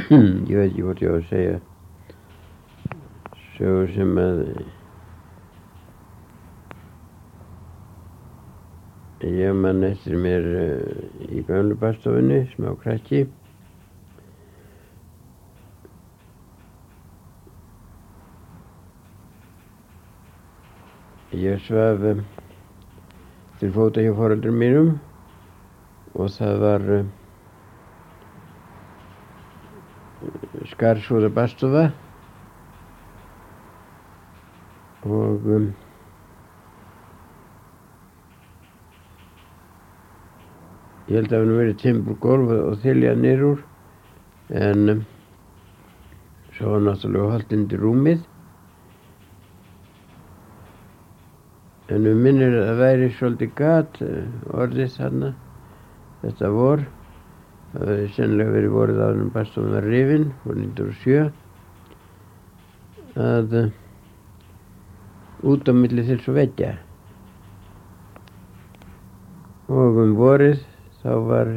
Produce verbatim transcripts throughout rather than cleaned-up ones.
ég veit ekki hvort ég á að segja sögur sem að ég man eftir mér uh, í gömlu baðstofunni, smá krakki. Ég svaf uh, til fóta hjá foreldrum mínum og það var uh, skarsúða baðstofa og um, ég held að það hafi nú verið timburgólf og þiljað niður úr en um, svo var náttúrulega hollt undir rúmið. En um minnir að það væri svolítið gat orðið þarna þetta vor. Það hefði sennilega verið vorið áður en baðstofan var rifin, voru nítján hundruð og sjö. Að uh, út á milli þess og veggja. Og um vorið þá var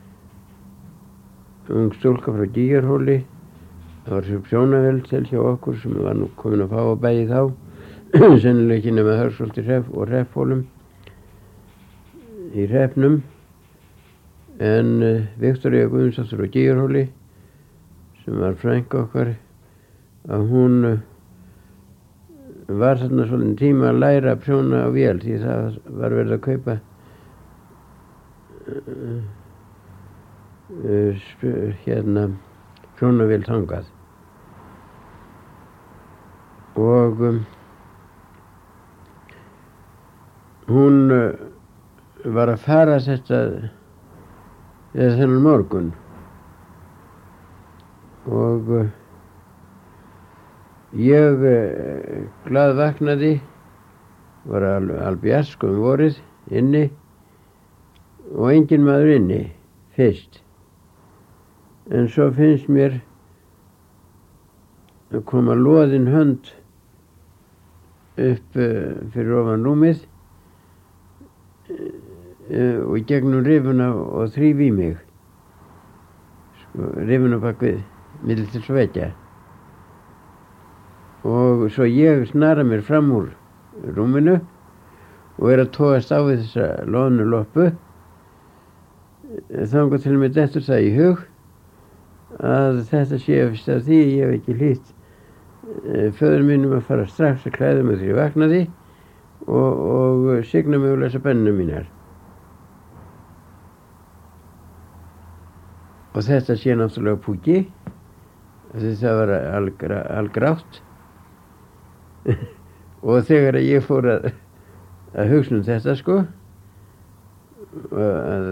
ung stúlka frá Gígjarhóli. Það var svo prjónavél til hjá okkur sem var nú komin að fá að bæði þá. Sennilega ekki nema Hörsholt í hrepp og Hrepphólum í hreppnum. En uh, Viktoría Guðmundsdóttir frá Gígjarhóli sem var frænka okkar að hún uh, var þarna svolítinn tíma að læra að prjóna á vél því það var verið að kaupa uh, uh, hérna prjónavél þangað. Og um, hún uh, var að fara þetta eða þennan morgun og uh, ég uh, glað vaknaði, var al, albjarsk um vorið inni og engin maður inni fyrst. En svo finnst mér að koma loðin hönd upp uh, fyrir ofan rúmið uh, og gegnum rifuna og þríf í mig. Sko, rifuna bak við, milli til sveggja. Og svo ég snara mér fram úr rúminu og er að togast á við þessa loðnu loppu. Þangað til mér dettur það í hug að þetta sé fyrst af því ég hef ekki hlýtt föður mínum að fara strax að klæða mig þegar ég vaknaði og, og signa mig og lesa bennina mínar. Og þetta sé náttúrulega púki, þetta var algra, algrátt. Og þegar ég fór að, að hugsa um þetta sko, að,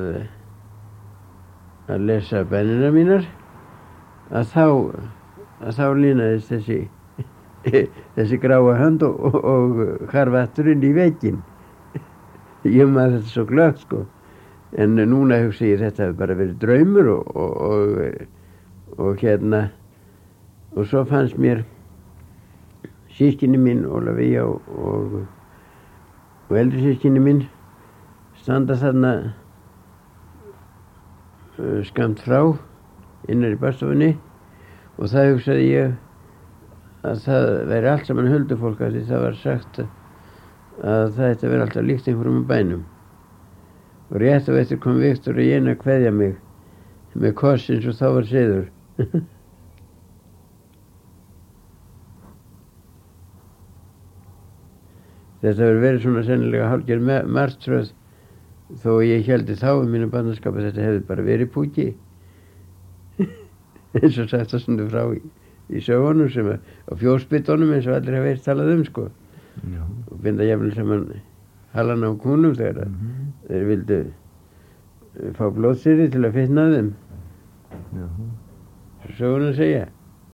að lesa bennina mínar, að þá, að þá línaðist þessi, þessi gráa hönd og, og, og harfa aftur inn í vegginn. Ég maður þetta svo glöggt sko. En núna hugsa ég þetta hefur bara verið draumur og, og, og, og hérna, og svo fannst mér systkini mín, Ólafía og, og, og eldri systkini mín standa þarna uh, skammt frá innar í baðstofunni og það hugsaði ég að það væri allt saman huldufólk af því það var sagt að það ætti að vera alltaf líkt einhverjum á bænum. Og rétt og eftir kom Viktor í eina að kveðja mig með koss eins og þá var siður. Þetta hefur verið svona sennilega hálfgerð martröð þó ég héldi þá í mínu barnaskap að þetta hefði bara verið púki. Eins og sagt það stundu frá í, í sögunum sem að, á fjósbyttunum eins og allir hafa verið talað um sko. Já. Og binda jafnvel saman halana á kúnum þegar mm -hmm. þeir vildu fá blóðsýri til að fitna þeim. Já. Svo sögurinn að segja.